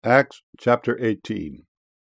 Acts chapter 18.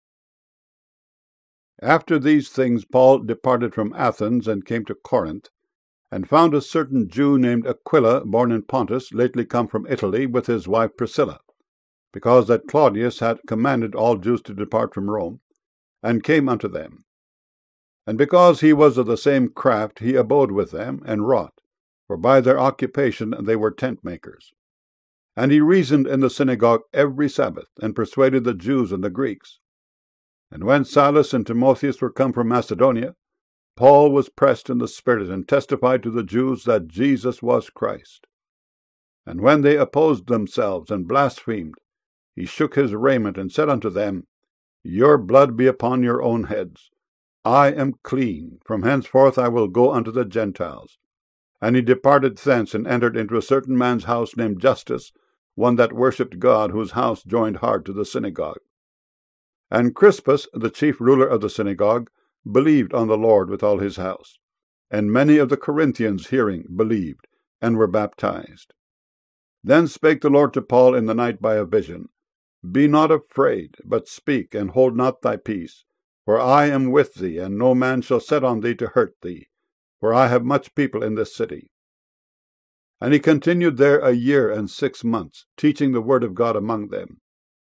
After these things Paul departed from Athens and came to Corinth, and found a certain Jew named Aquila, born in Pontus, lately come from Italy, with his wife Priscilla, because that Claudius had commanded all Jews to depart from Rome, and came unto them. And because he was of the same craft, he abode with them, and wrought, for by their occupation they were tent makers. And he reasoned in the synagogue every Sabbath, and persuaded the Jews and the Greeks. And when Silas and Timotheus were come from Macedonia, Paul was pressed in the Spirit, and testified to the Jews that Jesus was Christ. And when they opposed themselves and blasphemed, he shook his raiment, and said unto them, Your blood be upon your own heads. I am clean. From henceforth I will go unto the Gentiles. And he departed thence, and entered into a certain man's house named Justus, one that worshipped God, whose house joined hard to the synagogue. And Crispus, the chief ruler of the synagogue, believed on the Lord with all his house. And many of the Corinthians, hearing, believed, and were baptized. Then spake the Lord to Paul in the night by a vision, Be not afraid, but speak, and hold not thy peace. For I am with thee, and no man shall set on thee to hurt thee, for I have much people in this city. And he continued there 1 year and 6 months, teaching the word of God among them.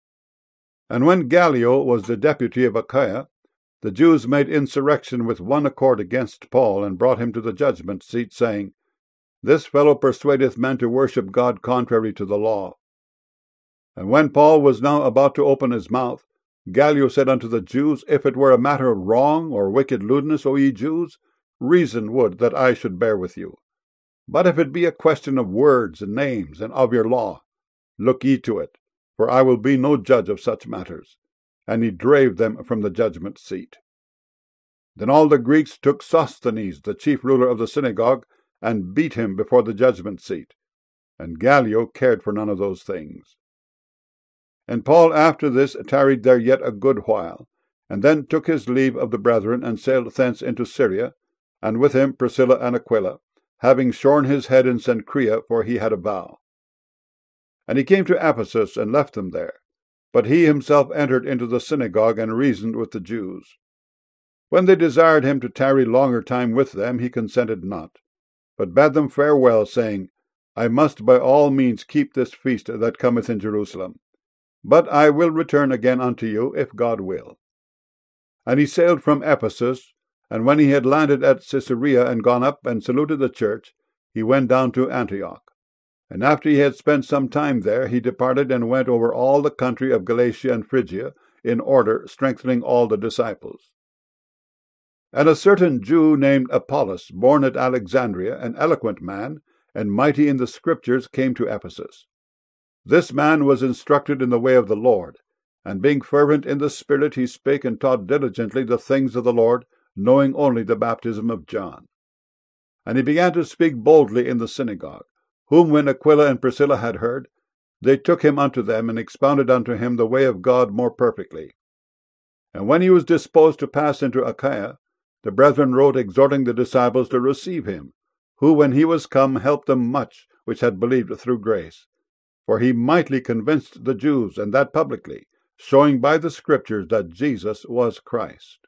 And when Gallio was the deputy of Achaia, the Jews made insurrection with one accord against Paul, and brought him to the judgment seat, saying, This fellow persuadeth men to worship God contrary to the law. And when Paul was now about to open his mouth, Gallio said unto the Jews, If it were a matter of wrong or wicked lewdness, O ye Jews, reason would that I should bear with you. But if it be a question of words and names, and of your law, look ye to it, for I will be no judge of such matters. And he drave them from the judgment seat. Then all the Greeks took Sosthenes, the chief ruler of the synagogue, and beat him before the judgment seat. And Gallio cared for none of those things. And Paul after this tarried there yet a good while, and then took his leave of the brethren, and sailed thence into Syria, and with him Priscilla and Aquila, having shorn his head in Cenchrea, for he had a vow. And he came to Ephesus, and left them there. But he himself entered into the synagogue, and reasoned with the Jews. When they desired him to tarry longer time with them, he consented not, but bade them farewell, saying, I must by all means keep this feast that cometh in Jerusalem. But I will return again unto you, if God will. And he sailed from Ephesus, and when he had landed at Caesarea, and gone up and saluted the church, he went down to Antioch. And after he had spent some time there, he departed, and went over all the country of Galatia and Phrygia, in order, strengthening all the disciples. And a certain Jew named Apollos, born at Alexandria, an eloquent man, and mighty in the Scriptures, came to Ephesus. This man was instructed in the way of the Lord, and being fervent in the Spirit, he spake and taught diligently the things of the Lord, knowing only the baptism of John. And he began to speak boldly in the synagogue, whom when Aquila and Priscilla had heard, they took him unto them, and expounded unto him the way of God more perfectly. And when he was disposed to pass into Achaia, the brethren wrote, exhorting the disciples to receive him, who, when he was come, helped them much which had believed through grace. For he mightily convinced the Jews, and that publicly, showing by the Scriptures that Jesus was Christ.